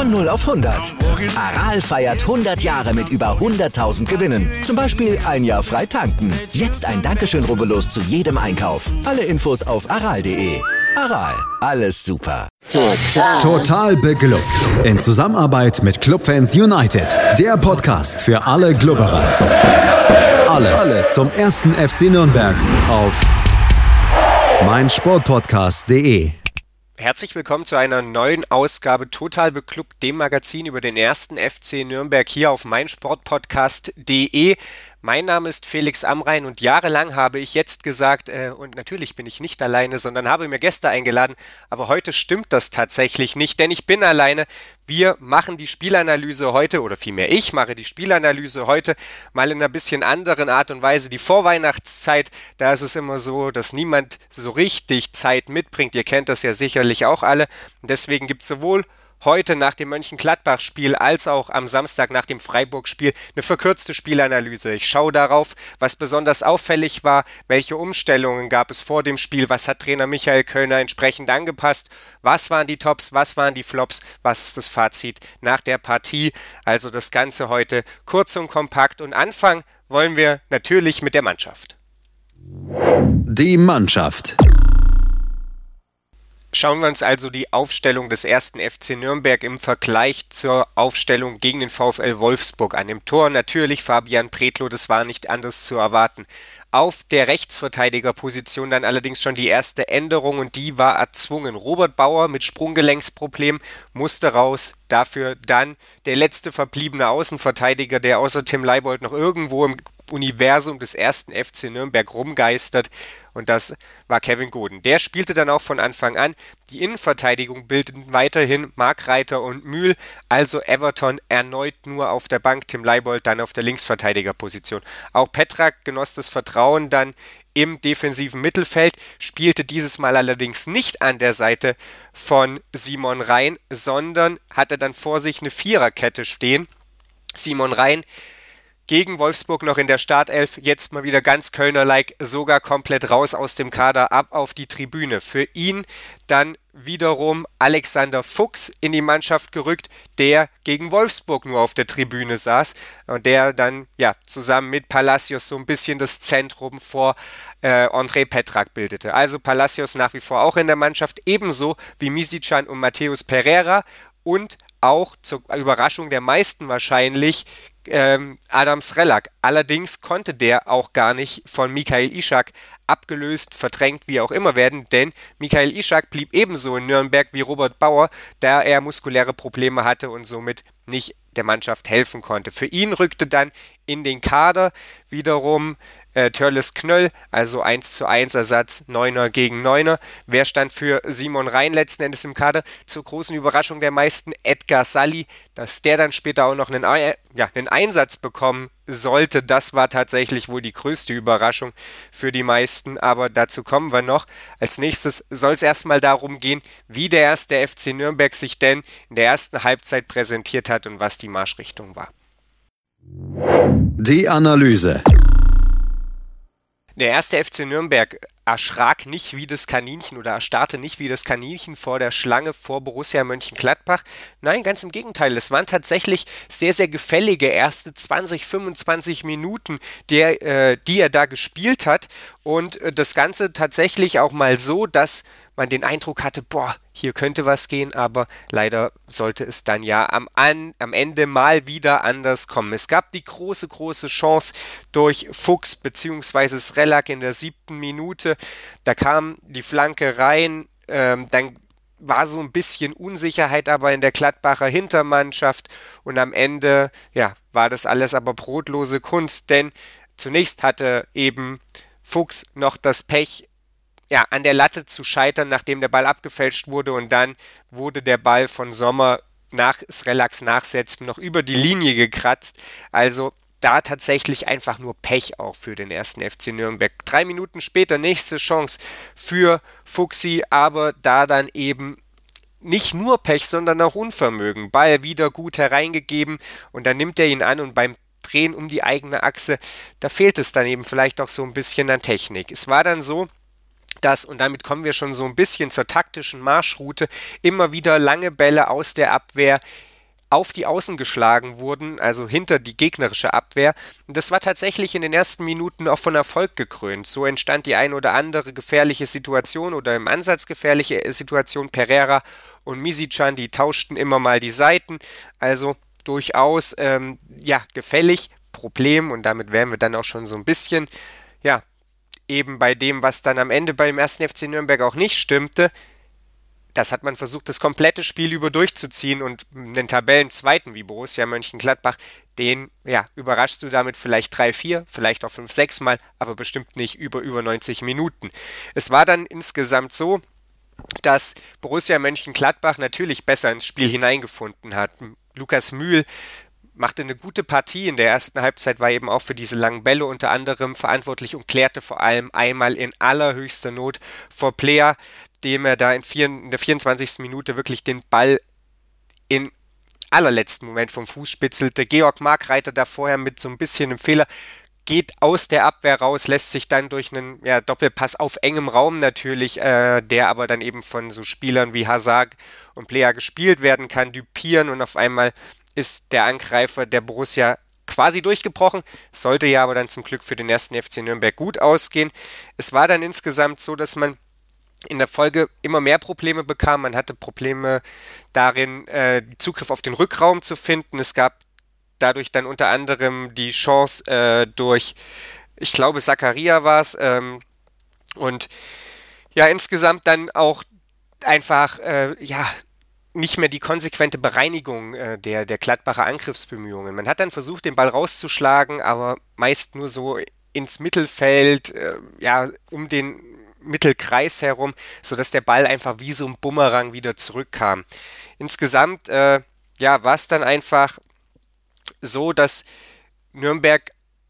Von 0 auf 100. Aral feiert 100 Jahre mit über 100.000 Gewinnen. Zum Beispiel ein Jahr frei tanken. Jetzt ein Dankeschön, rubbellos zu jedem Einkauf. Alle Infos auf aral.de. Aral, alles super. Total beglückt. In Zusammenarbeit mit Clubfans United. Der Podcast für alle Glubberer. Alles zum ersten FC Nürnberg auf meinsportpodcast.de. Herzlich willkommen zu einer neuen Ausgabe Total Beklubbt, dem Magazin über den ersten FC Nürnberg hier auf meinsportpodcast.de. Mein Name ist Felix Amrain und jahrelang habe ich jetzt gesagt, und natürlich bin ich nicht alleine, sondern habe mir Gäste eingeladen, aber heute stimmt das tatsächlich nicht, denn ich bin alleine. Wir machen die Spielanalyse heute, oder vielmehr ich mache die Spielanalyse heute mal in einer bisschen anderen Art und Weise. Die Vorweihnachtszeit, da ist es immer so, dass niemand so richtig Zeit mitbringt. Ihr kennt das ja sicherlich auch alle. Und deswegen gibt es sowohl heute nach dem Mönchengladbach-Spiel als auch am Samstag nach dem Freiburg-Spiel eine verkürzte Spielanalyse. Ich schaue darauf, was besonders auffällig war, welche Umstellungen gab es vor dem Spiel, was hat Trainer Michael Kölner entsprechend angepasst, was waren die Tops, was waren die Flops, was ist das Fazit nach der Partie. Also das Ganze heute kurz und kompakt und anfangen wollen wir natürlich mit der Mannschaft. Die Mannschaft. Schauen wir uns also die Aufstellung des ersten FC Nürnberg im Vergleich zur Aufstellung gegen den VfL Wolfsburg an. Im Tor natürlich Fabian Pretlo, das war nicht anders zu erwarten. Auf der Rechtsverteidigerposition dann allerdings schon die erste Änderung und die war erzwungen. Robert Bauer mit Sprunggelenksproblem musste raus, dafür dann der letzte verbliebene Außenverteidiger, der außer Tim Leibold noch irgendwo im Universum des ersten FC Nürnberg rumgeistert, und das war Kevin Godin. Der spielte dann auch von Anfang an. Die Innenverteidigung bildeten weiterhin Marc Reiter und Mühl, also Everton erneut nur auf der Bank, Tim Leibold dann auf der Linksverteidigerposition. Auch Petrak genoss das Vertrauen dann im defensiven Mittelfeld, spielte dieses Mal allerdings nicht an der Seite von Simon Rhein, sondern hatte dann vor sich eine Viererkette stehen. Simon Rhein gegen Wolfsburg noch in der Startelf, jetzt mal wieder ganz Kölner-like, sogar komplett raus aus dem Kader, ab auf die Tribüne. Für ihn dann wiederum Alexander Fuchs in die Mannschaft gerückt, der gegen Wolfsburg nur auf der Tribüne saß und der dann zusammen mit Palacios so ein bisschen das Zentrum vor André Petrak bildete. Also Palacios nach wie vor auch in der Mannschaft, ebenso wie Misicjan und Mateus Pereira und auch zur Überraschung der meisten wahrscheinlich Adam Srelak. Allerdings konnte der auch gar nicht von Michail Ishak abgelöst, verdrängt, wie auch immer werden, denn Michail Ishak blieb ebenso in Nürnberg wie Robert Bauer, da er muskuläre Probleme hatte und somit nicht der Mannschaft helfen konnte. Für ihn rückte dann in den Kader wiederum Törles Knöll, also 1:1 Ersatz, 9er gegen 9er. Wer stand für Simon Rhein letzten Endes im Kader? Zur großen Überraschung der meisten Edgar Salli, dass der dann später auch noch einen Einsatz bekommen sollte. Das war tatsächlich wohl die größte Überraschung für die meisten, aber dazu kommen wir noch. Als nächstes soll es erstmal darum gehen, wie der erste FC Nürnberg sich denn in der ersten Halbzeit präsentiert hat und was die Marschrichtung war. Die Analyse. Der erste FC Nürnberg erschrak nicht wie das Kaninchen oder erstarrte nicht wie das Kaninchen vor der Schlange vor Borussia Mönchengladbach. Nein, ganz im Gegenteil. Es waren tatsächlich sehr, sehr gefällige erste 20, 25 Minuten, die er da gespielt hat. Und das Ganze tatsächlich auch mal so, dass man den Eindruck hatte, hier könnte was gehen, aber leider sollte es dann am Ende mal wieder anders kommen. Es gab die große Chance durch Fuchs bzw. Srelak in der 7. Minute. Da kam die Flanke rein, dann war so ein bisschen Unsicherheit aber in der Gladbacher Hintermannschaft und am Ende war das alles aber brotlose Kunst, denn zunächst hatte eben Fuchs noch das Pech, an der Latte zu scheitern, nachdem der Ball abgefälscht wurde, und dann wurde der Ball von Sommer nach Srelaks Nachsetzen noch über die Linie gekratzt. Also da tatsächlich einfach nur Pech auch für den ersten FC Nürnberg. 3 Minuten später nächste Chance für Fuchsi, aber da dann eben nicht nur Pech, sondern auch Unvermögen. Ball wieder gut hereingegeben und dann nimmt er ihn an und beim Drehen um die eigene Achse, da fehlt es dann eben vielleicht auch so ein bisschen an Technik. Es war dann so, dass, und damit kommen wir schon so ein bisschen zur taktischen Marschroute, immer wieder lange Bälle aus der Abwehr auf die Außen geschlagen wurden, also hinter die gegnerische Abwehr. Und das war tatsächlich in den ersten Minuten auch von Erfolg gekrönt. So entstand die ein oder andere gefährliche Situation oder im Ansatz gefährliche Situation. Pereira und Misicjan, die tauschten immer mal die Seiten, also durchaus gefällig. Problem, und damit wären wir dann auch schon so ein bisschen, eben bei dem, was dann am Ende beim 1. FC Nürnberg auch nicht stimmte. Das hat man versucht, das komplette Spiel über durchzuziehen, und einen Tabellenzweiten wie Borussia Mönchengladbach, den überraschst du damit vielleicht 3, 4, vielleicht auch 5, 6 Mal, aber bestimmt nicht über 90 Minuten. Es war dann insgesamt so, dass Borussia Mönchengladbach natürlich besser ins Spiel hineingefunden hat. Lukas Mühl machte eine gute Partie in der ersten Halbzeit, war eben auch für diese langen Bälle unter anderem verantwortlich und klärte vor allem einmal in allerhöchster Not vor Player, dem er da in der 24. Minute wirklich den Ball im allerletzten Moment vom Fuß spitzelte. Georg Markreiter da vorher mit so ein bisschen einem Fehler, geht aus der Abwehr raus, lässt sich dann durch einen Doppelpass auf engem Raum natürlich, der aber dann eben von so Spielern wie Hazard und Player gespielt werden kann, düpieren, und auf einmal ist der Angreifer der Borussia quasi durchgebrochen, sollte ja aber dann zum Glück für den 1. FC Nürnberg gut ausgehen. Es war dann insgesamt so, dass man in der Folge immer mehr Probleme bekam. Man hatte Probleme darin, Zugriff auf den Rückraum zu finden. Es gab dadurch dann unter anderem die Chance durch, ich glaube, Zakaria war es, und insgesamt dann auch einfach, nicht mehr die konsequente Bereinigung der Gladbacher Angriffsbemühungen. Man hat dann versucht, den Ball rauszuschlagen, aber meist nur so ins Mittelfeld, um den Mittelkreis herum, sodass der Ball einfach wie so ein Bumerang wieder zurückkam. Insgesamt war es dann einfach so, dass Nürnberg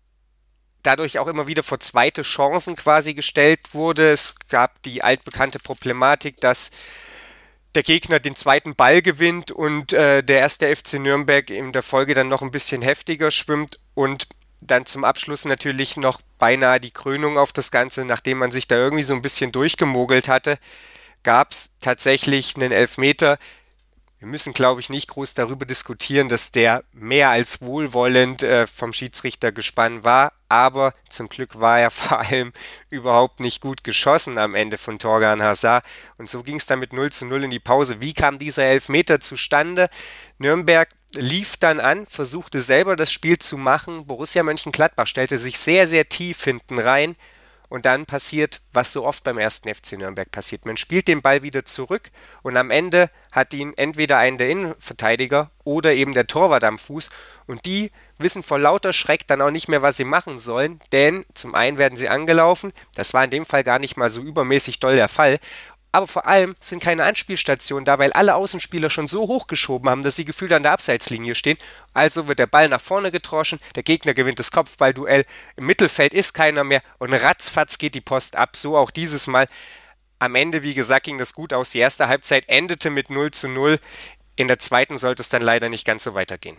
dadurch auch immer wieder vor zweite Chancen quasi gestellt wurde. Es gab die altbekannte Problematik, dass der Gegner den zweiten Ball gewinnt und der 1. FC Nürnberg in der Folge dann noch ein bisschen heftiger schwimmt, und dann zum Abschluss natürlich noch beinahe die Krönung auf das Ganze, nachdem man sich da irgendwie so ein bisschen durchgemogelt hatte, gab es tatsächlich einen Elfmeter. Wir müssen, glaube ich, nicht groß darüber diskutieren, dass der mehr als wohlwollend vom Schiedsrichtergespann war, aber zum Glück war er vor allem überhaupt nicht gut geschossen am Ende von Thorgan Hazard, und so ging es dann mit 0:0 in die Pause. Wie kam dieser Elfmeter zustande? Nürnberg lief dann an, versuchte selber das Spiel zu machen. Borussia Mönchengladbach stellte sich sehr, sehr tief hinten rein. Und dann passiert, was so oft beim 1. FC Nürnberg passiert. Man spielt den Ball wieder zurück, und am Ende hat ihn entweder einen der Innenverteidiger oder eben der Torwart am Fuß. Und die wissen vor lauter Schreck dann auch nicht mehr, was sie machen sollen. Denn zum einen werden sie angelaufen. Das war in dem Fall gar nicht mal so übermäßig doll der Fall. Aber vor allem sind keine Anspielstationen da, weil alle Außenspieler schon so hochgeschoben haben, dass sie gefühlt an der Abseitslinie stehen. Also wird der Ball nach vorne gedroschen, der Gegner gewinnt das Kopfballduell, im Mittelfeld ist keiner mehr, und ratzfatz geht die Post ab, so auch dieses Mal. Am Ende, wie gesagt, ging das gut aus. Die erste Halbzeit endete mit 0:0. In der zweiten sollte es dann leider nicht ganz so weitergehen.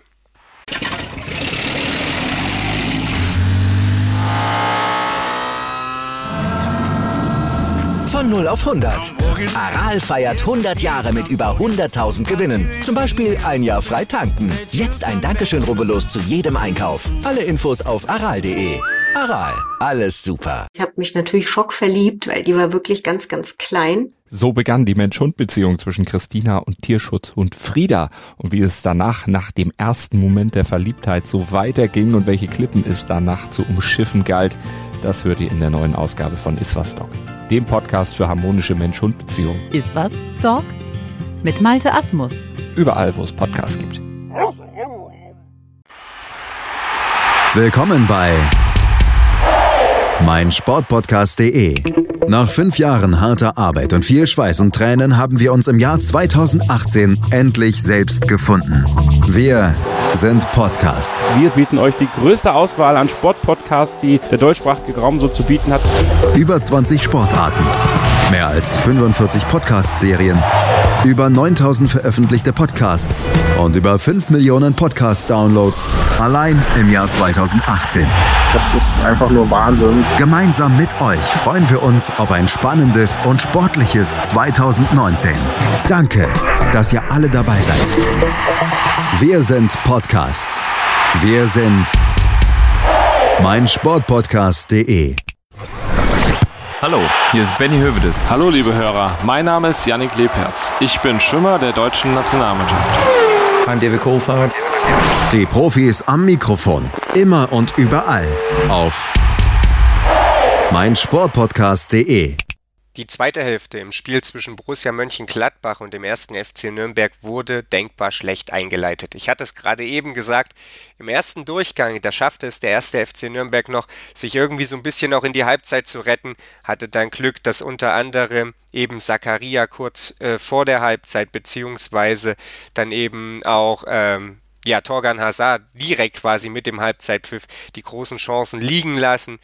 Von 0 auf 100. Aral feiert 100 Jahre mit über 100.000 Gewinnen. Zum Beispiel ein Jahr frei tanken. Jetzt ein Dankeschön, rubbellos zu jedem Einkauf. Alle Infos auf aral.de. Aral, alles super. Ich habe mich natürlich schockverliebt, weil die war wirklich ganz, ganz klein. So begann die Mensch-Hund-Beziehung zwischen Christina und Tierschutzhund Frieda. Und wie es danach, nach dem ersten Moment der Verliebtheit, so weiterging und welche Klippen es danach zu umschiffen galt, das hört ihr in der neuen Ausgabe von Iswas Dog, dem Podcast für harmonische Mensch-Hund-Beziehungen. Iswas Dog mit Malte Asmus. Überall, wo es Podcasts gibt. Willkommen bei meinsportpodcast.de. Nach 5 Jahren harter Arbeit und viel Schweiß und Tränen haben wir uns im Jahr 2018 endlich selbst gefunden. Wir sind Podcast. Wir bieten euch die größte Auswahl an Sportpodcasts, die der deutschsprachige Raum so zu bieten hat. Über 20 Sportarten, mehr als 45 Podcast-Serien, über 9000 veröffentlichte Podcasts und über 5 Millionen Podcast-Downloads allein im Jahr 2018. Das ist einfach nur Wahnsinn. Gemeinsam mit euch freuen wir uns auf ein spannendes und sportliches 2019. Danke, dass ihr alle dabei seid. Wir sind Podcast. Wir sind meinsportpodcast.de. Hallo, hier ist Benny Hövedes. Hallo liebe Hörer, mein Name ist Yannick Lebherz. Ich bin Schwimmer der deutschen Nationalmannschaft. I'm David Coulthard. Die Profis am Mikrofon, immer und überall auf meinsportpodcast.de. Die zweite Hälfte im Spiel zwischen Borussia Mönchengladbach und dem 1. FC Nürnberg wurde denkbar schlecht eingeleitet. Ich hatte es gerade eben gesagt, im ersten Durchgang, da schaffte es der 1. FC Nürnberg noch, sich irgendwie so ein bisschen auch in die Halbzeit zu retten, hatte dann Glück, dass unter anderem eben Zakaria kurz vor der Halbzeit beziehungsweise dann eben auch Thorgan Hazard direkt quasi mit dem Halbzeitpfiff die großen Chancen liegen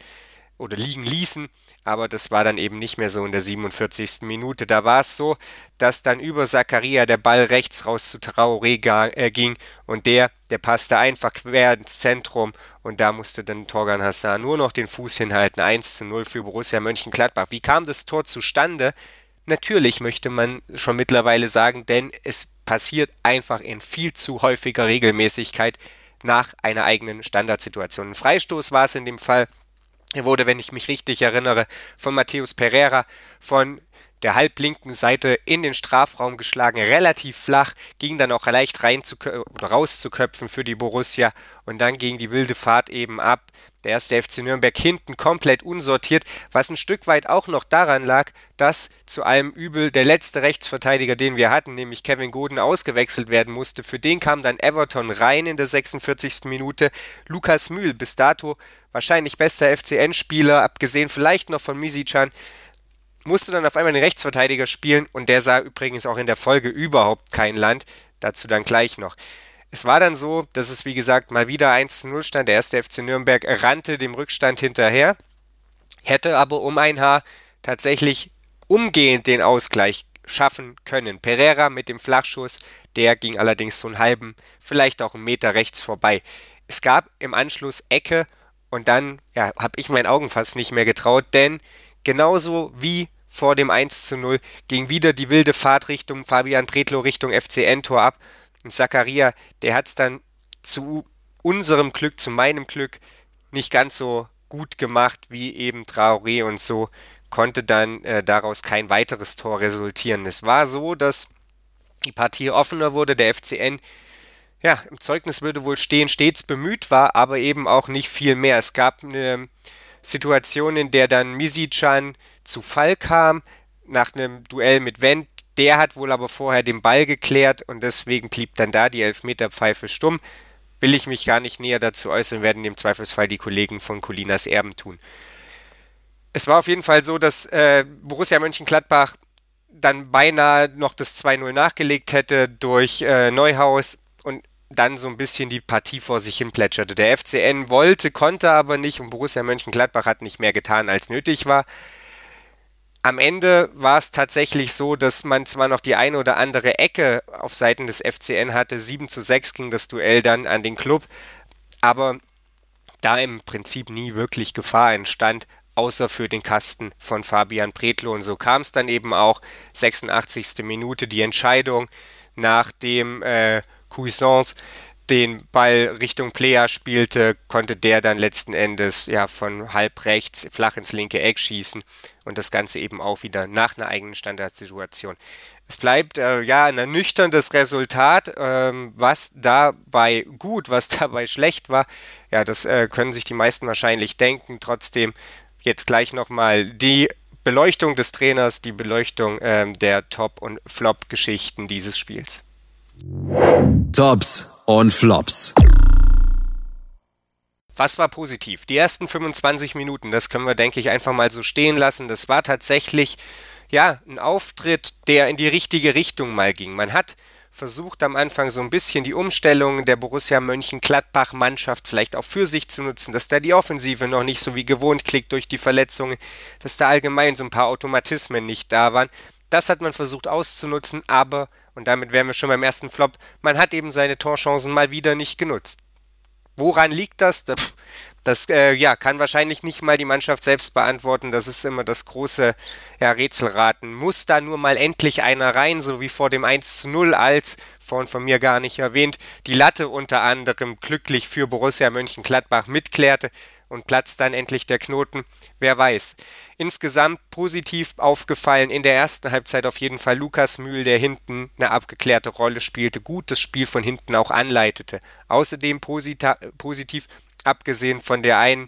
ließen. Aber das war dann eben nicht mehr so in der 47. Minute. Da war es so, dass dann über Zakaria der Ball rechts raus zu Traoré ging und der passte einfach quer ins Zentrum und da musste dann Thorgan Hazard nur noch den Fuß hinhalten. 1:0 für Borussia Mönchengladbach. Wie kam das Tor zustande? Natürlich möchte man schon mittlerweile sagen, denn es passiert einfach in viel zu häufiger Regelmäßigkeit nach einer eigenen Standardsituation. Ein Freistoß war es in dem Fall. Er wurde, wenn ich mich richtig erinnere, von Matheus Pereira von der halblinken Seite in den Strafraum geschlagen, relativ flach, ging dann auch leicht rauszuköpfen für die Borussia und dann ging die wilde Fahrt eben ab. Der 1. FC Nürnberg hinten komplett unsortiert, was ein Stück weit auch noch daran lag, dass zu allem Übel der letzte Rechtsverteidiger, den wir hatten, nämlich Kevin Godin, ausgewechselt werden musste. Für den kam dann Everton rein in der 46. Minute. Lukas Mühl, bis dato wahrscheinlich bester FCN-Spieler, abgesehen vielleicht noch von Misicjan, musste dann auf einmal den Rechtsverteidiger spielen und der sah übrigens auch in der Folge überhaupt kein Land. Dazu dann gleich noch. Es war dann so, dass es wie gesagt mal wieder 1:0 stand. Der 1. FC Nürnberg rannte dem Rückstand hinterher, hätte aber um ein Haar tatsächlich umgehend den Ausgleich schaffen können. Pereira mit dem Flachschuss, der ging allerdings so einen halben, vielleicht auch einen Meter rechts vorbei. Es gab im Anschluss Ecke und dann habe ich meinen Augen fast nicht mehr getraut, denn genauso wie vor dem 1:0 ging wieder die wilde Fahrt Richtung Fabian Pretlo, Richtung FCN-Tor ab. Und Zakaria, der hat es dann zu unserem Glück, zu meinem Glück, nicht ganz so gut gemacht wie eben Traoré und so konnte dann daraus kein weiteres Tor resultieren. Es war so, dass die Partie offener wurde, der FCN im Zeugnis würde wohl stehen, stets bemüht war, aber eben auch nicht viel mehr. Es gab eine Situation, in der dann Misicjan zu Fall kam, nach einem Duell mit Wendt. Der hat wohl aber vorher den Ball geklärt und deswegen blieb dann da die Elfmeterpfeife stumm. Will ich mich gar nicht näher dazu äußern, werden im Zweifelsfall die Kollegen von Colinas Erben tun. Es war auf jeden Fall so, dass Borussia Mönchengladbach dann beinahe noch das 2:0 nachgelegt hätte durch Neuhaus und dann so ein bisschen die Partie vor sich hin plätscherte. Der FCN wollte, konnte aber nicht und Borussia Mönchengladbach hat nicht mehr getan, als nötig war. Am Ende war es tatsächlich so, dass man zwar noch die eine oder andere Ecke auf Seiten des FCN hatte, 7:6 ging das Duell dann an den Club, aber da im Prinzip nie wirklich Gefahr entstand, außer für den Kasten von Fabian Pretlo. Und so kam es dann eben auch, 86. Minute, die Entscheidung, nachdem Cuisance den Ball Richtung Plea spielte, konnte der dann letzten Endes von halb rechts flach ins linke Eck schießen und das Ganze eben auch wieder nach einer eigenen Standardsituation. Es bleibt ein ernüchterndes Resultat, was dabei gut, was dabei schlecht war, das können sich die meisten wahrscheinlich denken. Trotzdem jetzt gleich nochmal die Beleuchtung des Trainers, die Beleuchtung der Top- und Flop-Geschichten dieses Spiels. Tops und Flops. Was war positiv? Die ersten 25 Minuten, das können wir, denke ich, einfach mal so stehen lassen. Das war tatsächlich, ein Auftritt, der in die richtige Richtung mal ging. Man hat versucht am Anfang so ein bisschen die Umstellung der Borussia Mönchengladbach-Mannschaft vielleicht auch für sich zu nutzen, dass da die Offensive noch nicht so wie gewohnt klickt durch die Verletzungen, dass da allgemein so ein paar Automatismen nicht da waren. Das hat man versucht auszunutzen, aber, und damit wären wir schon beim ersten Flop, man hat eben seine Torchancen mal wieder nicht genutzt. Woran liegt das? Das kann wahrscheinlich nicht mal die Mannschaft selbst beantworten. Das ist immer das große Rätselraten. Muss da nur mal endlich einer rein, so wie vor dem 1:0, als, vorhin von mir gar nicht erwähnt, die Latte unter anderem glücklich für Borussia Mönchengladbach mitklärte und platzt dann endlich der Knoten. Wer weiß. Insgesamt positiv aufgefallen in der ersten Halbzeit auf jeden Fall Lukas Mühl, der hinten eine abgeklärte Rolle spielte, gut das Spiel von hinten auch anleitete. Außerdem positiv, abgesehen von der einen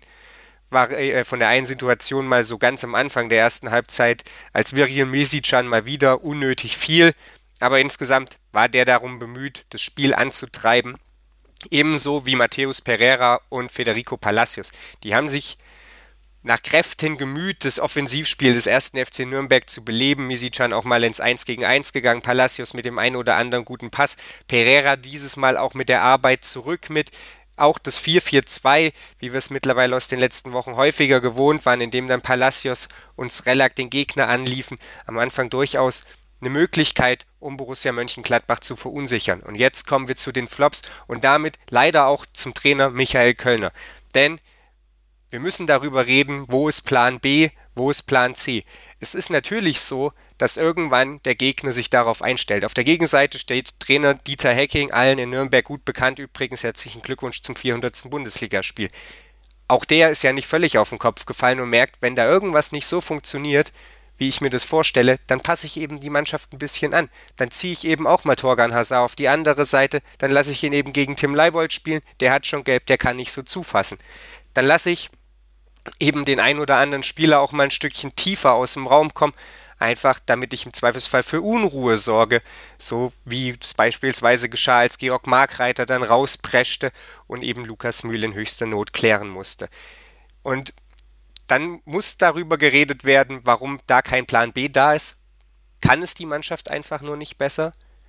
Situation mal so ganz am Anfang der ersten Halbzeit, als Virin Mesican mal wieder unnötig fiel, aber insgesamt war der darum bemüht, das Spiel anzutreiben. Ebenso wie Mateus Pereira und Federico Palacios. Die haben sich nach Kräften gemüht, das Offensivspiel des 1. FC Nürnberg zu beleben. Mesican auch mal ins 1-gegen-1 gegangen, Palacios mit dem einen oder anderen guten Pass. Pereira dieses Mal auch mit der Arbeit zurück mit. Auch das 4-4-2, wie wir es mittlerweile aus den letzten Wochen häufiger gewohnt waren, indem dann Palacios und Srelak den Gegner anliefen. Am Anfang durchaus eine Möglichkeit, um Borussia Mönchengladbach zu verunsichern. Und jetzt kommen wir zu den Flops und damit leider auch zum Trainer Michael Kölner. Denn wir müssen darüber reden, wo ist Plan B, wo ist Plan C. Es ist natürlich so, dass irgendwann der Gegner sich darauf einstellt. Auf der Gegenseite steht Trainer Dieter Hecking, allen in Nürnberg gut bekannt. Übrigens herzlichen Glückwunsch zum 400. Bundesligaspiel. Auch der ist ja nicht völlig auf den Kopf gefallen und merkt, wenn da irgendwas nicht so funktioniert, wie ich mir das vorstelle, dann passe ich eben die Mannschaft ein bisschen an. Dann ziehe ich eben auch mal Thorgan Hazard auf die andere Seite, dann lasse ich ihn eben gegen Tim Leibold spielen, der hat schon gelb, der kann nicht so zufassen. Dann lasse ich eben den ein oder anderen Spieler auch mal ein Stückchen tiefer aus dem Raum kommen, einfach damit ich im Zweifelsfall für Unruhe sorge, so wie es beispielsweise geschah, als Georg Markreiter dann rauspreschte und eben Lukas Mühl in höchster Not klären musste. Und dann muss darüber geredet werden, warum da kein Plan B da ist. Kann es die Mannschaft einfach nur nicht besser?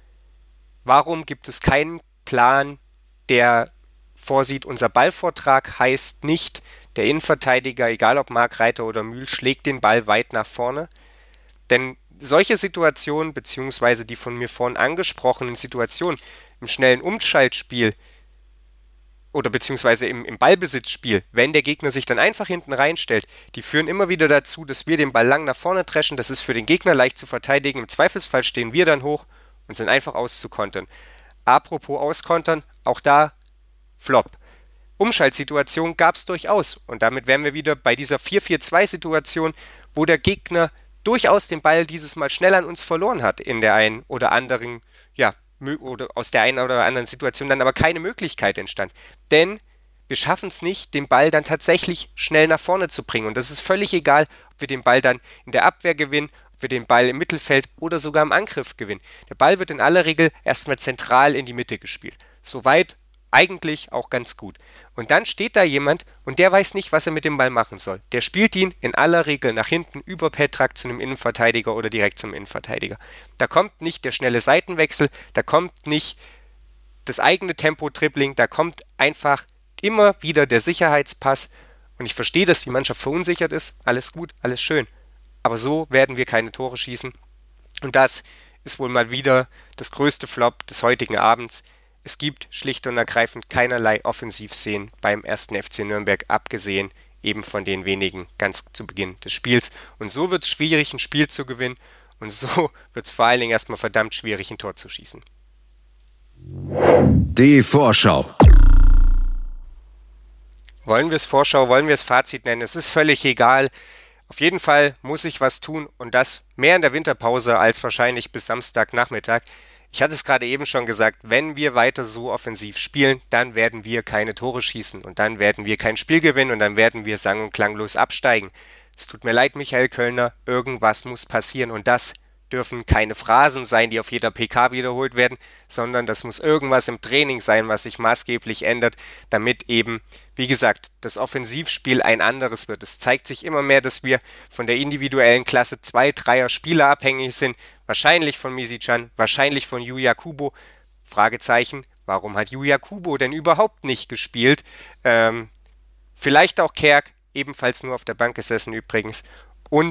Warum gibt es keinen Plan, der vorsieht, unser Ballvortrag heißt nicht, der Innenverteidiger, egal ob Markreiter oder Mühl, schlägt den Ball weit nach vorne? Denn solche Situationen, beziehungsweise die von mir vorhin angesprochenen Situationen im schnellen Umschaltspiel oder beziehungsweise im Ballbesitzspiel, wenn der Gegner sich dann einfach hinten reinstellt, die führen immer wieder dazu, dass wir den Ball lang nach vorne dreschen. Das ist für den Gegner leicht zu verteidigen. Im Zweifelsfall stehen wir dann hoch und sind einfach auszukontern. Apropos auskontern, auch da Flop. Umschaltsituation gab es durchaus. Und damit wären wir wieder bei dieser 4-4-2-Situation, wo der Gegner durchaus den Ball dieses Mal schnell an uns verloren hat in der einen oder anderen, oder aus der einen oder anderen Situation dann aber keine Möglichkeit entstand. Denn wir schaffen es nicht, den Ball dann tatsächlich schnell nach vorne zu bringen. Und das ist völlig egal, ob wir den Ball dann in der Abwehr gewinnen, ob wir den Ball im Mittelfeld oder sogar im Angriff gewinnen. Der Ball wird in aller Regel erstmal zentral in die Mitte gespielt. Soweit eigentlich auch ganz gut. Und dann steht da jemand und der weiß nicht, was er mit dem Ball machen soll. Der spielt ihn in aller Regel nach hinten über Petrak zu einem Innenverteidiger oder direkt zum Innenverteidiger. Da kommt nicht der schnelle Seitenwechsel, da kommt nicht das eigene Tempo-Dribbling, da kommt einfach immer wieder der Sicherheitspass. Und ich verstehe, dass die Mannschaft verunsichert ist. Alles gut, alles schön. Aber so werden wir keine Tore schießen. Und das ist wohl mal wieder das größte Flop des heutigen Abends. Es gibt schlicht und ergreifend keinerlei Offensivszenen beim 1. FC Nürnberg, abgesehen eben von den wenigen ganz zu Beginn des Spiels. Und so wird es schwierig, ein Spiel zu gewinnen. Und so wird es vor allen Dingen erstmal verdammt schwierig, ein Tor zu schießen. Die Vorschau. Wollen wir es Vorschau, wollen wir es Fazit nennen? Es ist völlig egal. Auf jeden Fall muss ich was tun und das mehr in der Winterpause als wahrscheinlich bis Samstagnachmittag. Ich hatte es gerade eben schon gesagt, wenn wir weiter so offensiv spielen, dann werden wir keine Tore schießen und dann werden wir kein Spiel gewinnen und dann werden wir sang- und klanglos absteigen. Es tut mir leid, Michael Kölner, irgendwas muss passieren und das dürfen keine Phrasen sein, die auf jeder PK wiederholt werden, sondern das muss irgendwas im Training sein, was sich maßgeblich ändert, damit eben, wie gesagt, das Offensivspiel ein anderes wird. Es zeigt sich immer mehr, dass wir von der individuellen Klasse 2-3er Spieler abhängig sind, wahrscheinlich von Mesican, wahrscheinlich von Yuya Kubo. Fragezeichen, warum hat Yuya Kubo denn überhaupt nicht gespielt? Vielleicht auch Kerk, ebenfalls nur auf der Bank gesessen übrigens. Und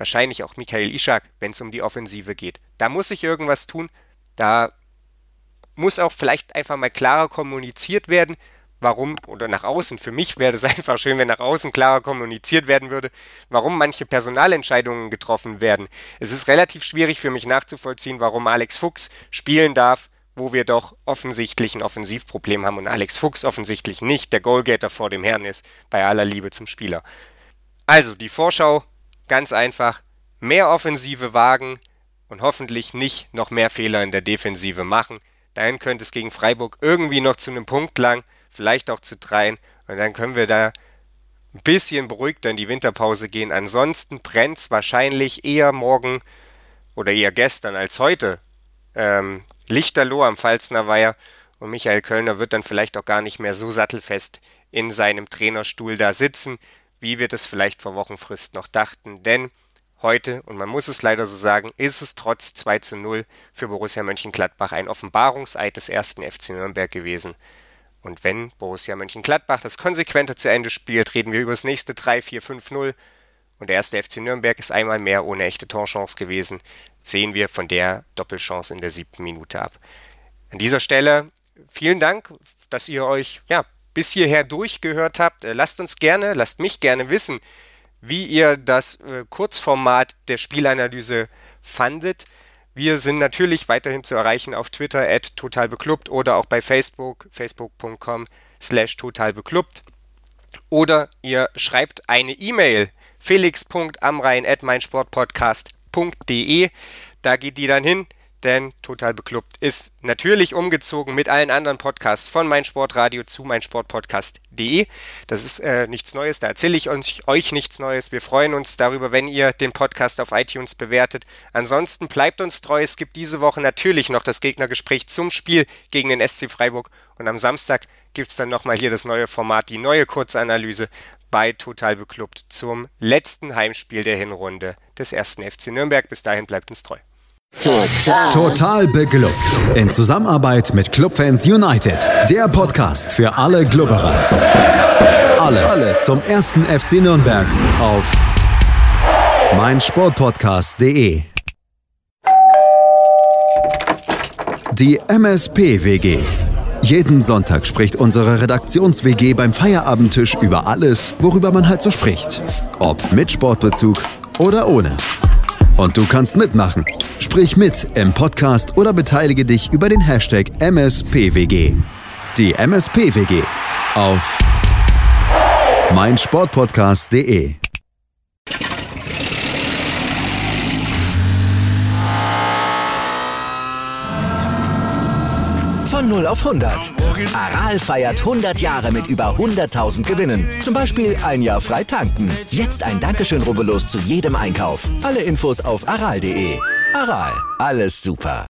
wahrscheinlich auch Michael Ishak, wenn es um die Offensive geht. Da muss sich irgendwas tun, da muss auch vielleicht einfach mal klarer kommuniziert werden, warum, oder nach außen, für mich wäre es einfach schön, wenn nach außen klarer kommuniziert werden würde, warum manche Personalentscheidungen getroffen werden. Es ist relativ schwierig für mich nachzuvollziehen, warum Alex Fuchs spielen darf, wo wir doch offensichtlich ein Offensivproblem haben und Alex Fuchs offensichtlich nicht der Goalgetter vor dem Herrn ist, bei aller Liebe zum Spieler. Also die Vorschau, ganz einfach, mehr Offensive wagen und hoffentlich nicht noch mehr Fehler in der Defensive machen. Dann könnte es gegen Freiburg irgendwie noch zu einem Punkt lang, vielleicht auch zu 3 und dann können wir da ein bisschen beruhigter in die Winterpause gehen. Ansonsten brennt es wahrscheinlich eher morgen oder eher gestern als heute. Lichterloh am Pfalzner Weiher und Michael Kölner wird dann vielleicht auch gar nicht mehr so sattelfest in seinem Trainerstuhl da sitzen, wie wir das vielleicht vor Wochenfrist noch dachten, denn heute, und man muss es leider so sagen, ist es trotz 2:0 für Borussia Mönchengladbach ein Offenbarungseid des 1. FC Nürnberg gewesen. Und wenn Borussia Mönchengladbach das konsequenter zu Ende spielt, reden wir über das nächste 3-4-5-0 und der 1. FC Nürnberg ist einmal mehr ohne echte Torchance gewesen, sehen wir von der Doppelchance in der 7. Minute ab. An dieser Stelle vielen Dank, dass ihr euch bis hierher durchgehört habt. Lasst mich gerne wissen, wie ihr das Kurzformat der Spielanalyse fandet. Wir sind natürlich weiterhin zu erreichen auf Twitter @totalbeklubbt oder auch bei Facebook, facebook.com/totalbeklubbt. Oder ihr schreibt eine E-Mail, felix.amrein@meinsportpodcast.de. Da geht die dann hin, denn Total Beklubbt ist natürlich umgezogen mit allen anderen Podcasts von meinsportradio zu meinsportpodcast.de. Das ist nichts Neues, da erzähle ich euch nichts Neues. Wir freuen uns darüber, wenn ihr den Podcast auf iTunes bewertet. Ansonsten bleibt uns treu. Es gibt diese Woche natürlich noch das Gegnergespräch zum Spiel gegen den SC Freiburg. Und am Samstag gibt es dann nochmal hier das neue Format, die neue Kurzanalyse bei Total Beklubbt zum letzten Heimspiel der Hinrunde des 1. FC Nürnberg. Bis dahin bleibt uns treu. Total beglückt. In Zusammenarbeit mit Clubfans United. Der Podcast für alle Glubberer. Alles zum 1. FC Nürnberg auf meinsportpodcast.de. Die MSP-WG. Jeden Sonntag spricht unsere Redaktions-WG beim Feierabendtisch über alles, worüber man halt so spricht. Ob mit Sportbezug oder ohne. Und du kannst mitmachen. Sprich mit im Podcast oder beteilige dich über den Hashtag MSPWG. Die MSPWG auf meinsportpodcast.de. Von 0 auf 100. Aral feiert 100 Jahre mit über 100.000 Gewinnen. Zum Beispiel ein Jahr frei tanken. Jetzt ein Dankeschön, rubbellos zu jedem Einkauf. Alle Infos auf aral.de. Aral, alles super.